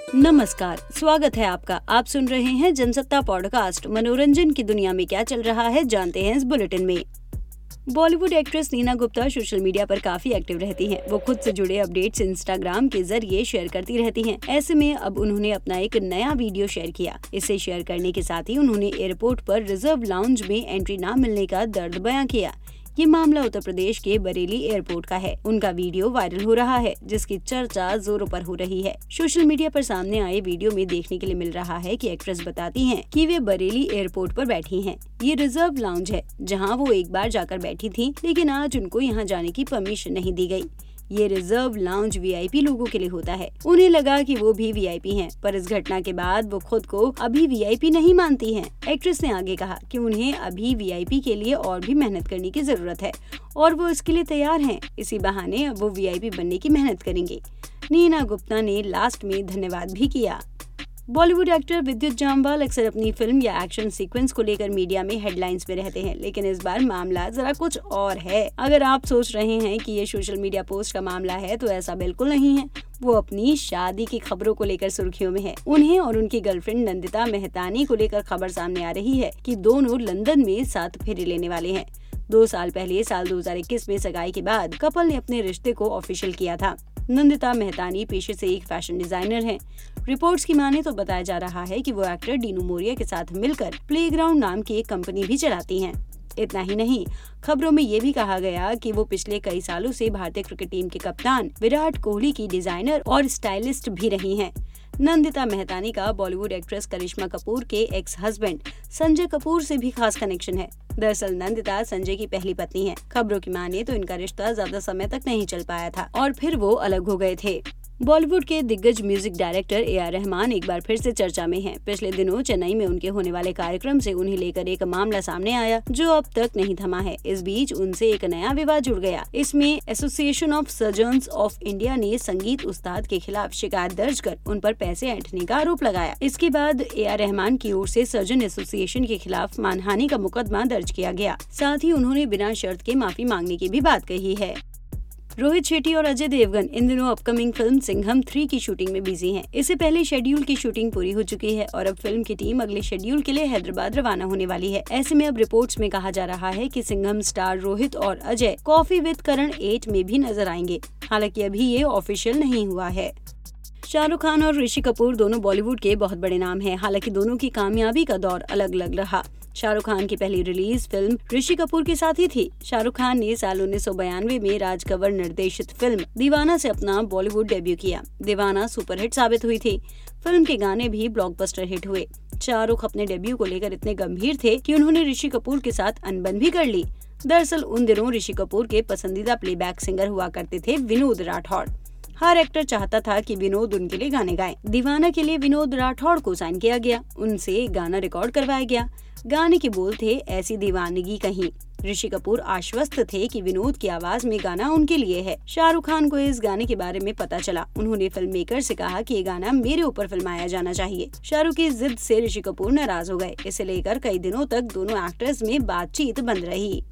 नमस्कार, स्वागत है आपका। आप सुन रहे हैं जनसत्ता पॉडकास्ट। मनोरंजन की दुनिया में क्या चल रहा है जानते हैं इस बुलेटिन में। Bollywood actress Neena Gupta social media पर काफी एक्टिव रहती हैं। वो खुद से जुड़े अपडेट्स इंस्टाग्राम के जरिए शेयर करती रहती हैं। ऐसे में अब उन्होंने अपना एक नया वीडियो शेयर किया। इसे शेयर करने के साथ ही उन्होंने एयरपोर्ट पर रिजर्व लाउंज में एंट्री न मिलने का दर्द बयां किया। ये मामला उत्तर प्रदेश के बरेली एयरपोर्ट का है। उनका वीडियो वायरल हो रहा है, जिसकी चर्चा जोरों पर हो रही है। सोशल मीडिया पर सामने आए वीडियो में देखने के लिए मिल रहा है कि एक्ट्रेस बताती हैं कि वे बरेली एयरपोर्ट पर बैठी हैं। ये रिजर्व लाउंज है, जहां वो एक बार जाकर बैठी थी, लेकिन आज उनको यहां जाने की परमिशन नहीं दी गई। ये रिजर्व लाउंज वीआईपी लोगों के लिए होता है। उन्हें लगा कि वो भी वीआईपी हैं, पर इस घटना के बाद वो खुद को अभी वीआईपी नहीं मानती हैं। एक्ट्रेस ने आगे कहा कि उन्हें अभी वीआईपी के लिए और भी मेहनत करने की जरूरत है और वो इसके लिए तैयार हैं। इसी बहाने अब वो वीआईपी बनने की मेहनत करेंगे। नीना गुप्ता ने लास्ट में धन्यवाद भी किया। बॉलीवुड एक्टर विद्युत जामवाल अक्सर अपनी फिल्म या एक्शन सीक्वेंस को लेकर मीडिया में हेडलाइंस में रहते हैं, लेकिन इस बार मामला जरा कुछ और है। अगर आप सोच रहे हैं कि ये सोशल मीडिया पोस्ट का मामला है, तो ऐसा बिल्कुल नहीं है। वो अपनी शादी की खबरों को लेकर सुर्खियों में है। उन्हें और उनकी गर्लफ्रेंड नंदिता मेहतानी को लेकर खबर सामने आ रही है कि दोनों लंदन में साथ फेरे लेने वाले हैं। 2 साल पहले साल 2021 में सगाई के बाद कपल ने अपने रिश्ते को ऑफिशियल किया था। नंदिता मेहतानी पेशे से एक फैशन डिजाइनर हैं। रिपोर्ट्स की माने तो बताया जा रहा है कि वो एक्टर डीनू मोरिया के साथ मिलकर प्लेग्राउंड नाम की एक कंपनी भी चलाती हैं। इतना ही नहीं, खबरों में ये भी कहा गया कि वो पिछले कई सालों से भारतीय क्रिकेट टीम के कप्तान विराट कोहली की डिजाइनर और स्टाइलिस्ट भी रही हैं। नंदिता मेहतानी का बॉलीवुड एक्ट्रेस करिश्मा कपूर के एक्स हस्बैंड संजय कपूर से भी खास कनेक्शन है। दरअसल नंदिता संजय की पहली पत्नी है। खबरों की माने तो इनका रिश्ता ज्यादा समय तक नहीं चल पाया था और फिर वो अलग हो गए थे। बॉलीवुड के दिग्गज म्यूजिक डायरेक्टर AR रहमान एक बार फिर से चर्चा में हैं। पिछले दिनों चेन्नई में उनके होने वाले कार्यक्रम से उन्हें लेकर एक मामला सामने आया, जो अब तक नहीं थमा है। इस बीच उनसे एक नया विवाद जुड़ गया। इसमें association of surgeons of India ने संगीत उस्ताद के खिलाफ शिकायत दर्ज कर उन पर पैसे ऐंठने का आरोप लगाया। इसके बाद AR रहमान की ओर से सर्जन एसोसिएशन के खिलाफ मानहानि का मुकदमा दर्ज किया गया। साथ ही उन्होंने बिना शर्त के माफी मांगने की भी बात कही है। रोहित शेट्टी और अजय देवगन इन दिनों अपकमिंग फिल्म सिंघम 3 की शूटिंग में बिजी हैं। इससे पहले शेड्यूल की शूटिंग पूरी हो चुकी है और अब फिल्म की टीम अगले शेड्यूल के लिए हैदराबाद रवाना होने वाली है। ऐसे में अब रिपोर्ट्स में कहा जा रहा है कि सिंघम स्टार रोहित और अजय कॉफी विद करण 8 में भी नजर आएंगे। हालांकि अभी ये ऑफिशियल नहीं हुआ है। शाहरुख खान और ऋषि कपूर दोनों बॉलीवुड के बहुत बड़े नाम हैं। हालांकि दोनों की कामयाबी का दौर अलग अलग रहा। शाहरुख खान की पहली रिलीज फिल्म ऋषि कपूर के साथ ही थी। शाहरुख खान ने साल 1992 में राज कंवर निर्देशित फिल्म दीवाना से अपना बॉलीवुड डेब्यू किया। दीवाना सुपरहिट साबित हुई थी। फिल्म के गाने भी ब्लॉकबस्टर हिट हुए। शाहरुख अपने डेब्यू को लेकर इतने गंभीर थे कि उन्होंने ऋषि कपूर के साथ अनबन भी कर ली। दरअसल उन दिनों ऋषि कपूर के पसंदीदा प्लेबैक सिंगर हुआ करते थे विनोद राठौड़। हर एक्टर चाहता था कि विनोद उनके लिए गाने गाएं। दीवाना के लिए विनोद राठौड़ को साइन किया गया। उनसे गाना रिकॉर्ड करवाया गया। गाने के बोल थे, ऐसी दीवानगी कहीं। ऋषि कपूर आश्वस्त थे कि विनोद की आवाज में गाना उनके लिए है। शाहरुख खान को इस गाने के बारे में पता चला। उन्होंने फिल्म मेकर से कहा कि ये गाना मेरे ऊपर फिल्माया जाना चाहिए। शाहरुख की जिद से ऋषि कपूर नाराज हो गए। इसे लेकर कई दिनों तक दोनों एक्टर्स में बातचीत बंद रही।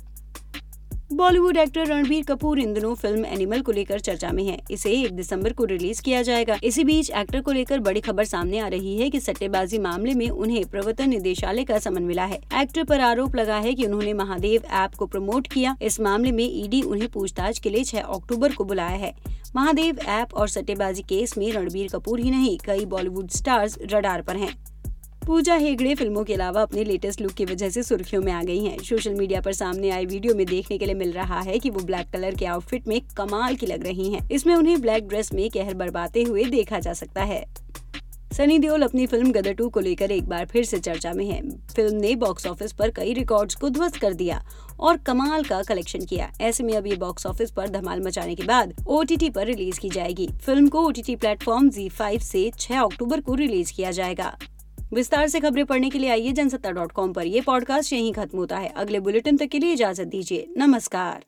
बॉलीवुड एक्टर रणबीर कपूर इन दिनों फिल्म एनिमल को लेकर चर्चा में है। इसे 1 दिसंबर को रिलीज किया जाएगा। इसी बीच एक्टर को लेकर बड़ी खबर सामने आ रही है कि सट्टेबाजी मामले में उन्हें प्रवर्तन निदेशालय का समन मिला है। एक्टर पर आरोप लगा है कि उन्होंने महादेव ऐप को प्रमोट किया। इस मामले में ईडी उन्हें पूछताछ के लिए 6 अक्टूबर को बुलाया है। महादेव ऐप और सट्टेबाजी केस में रणबीर कपूर ही नहीं, कई बॉलीवुड स्टार्स रडार पर हैं। पूजा हेगड़े फिल्मों के अलावा अपने लेटेस्ट लुक की वजह से सुर्खियों में आ गई हैं। सोशल मीडिया पर सामने आए वीडियो में देखने के लिए मिल रहा है कि वो ब्लैक कलर के आउटफिट में कमाल की लग रही हैं। इसमें उन्हें ब्लैक ड्रेस में कहर बरपाते हुए देखा जा सकता है। सनी देओल अपनी फिल्म गदर 2 को लेकर एक बार फिर से चर्चा में है। फिल्म ने बॉक्स ऑफिस पर कई रिकॉर्ड्स को ध्वस्त कर दिया और कमाल का कलेक्शन किया। ऐसे में अब ये बॉक्स ऑफिस पर धमाल मचाने के बाद OTT पर रिलीज की जाएगी। फिल्म को OTT प्लेटफॉर्म ZEE5 से 6 अक्टूबर को रिलीज किया जाएगा। विस्तार से खबरें पढ़ने के लिए आइए जनसत्ता.com पर। ये पॉडकास्ट यहीं खत्म होता है। अगले बुलेटिन तक के लिए इजाजत दीजिए। नमस्कार।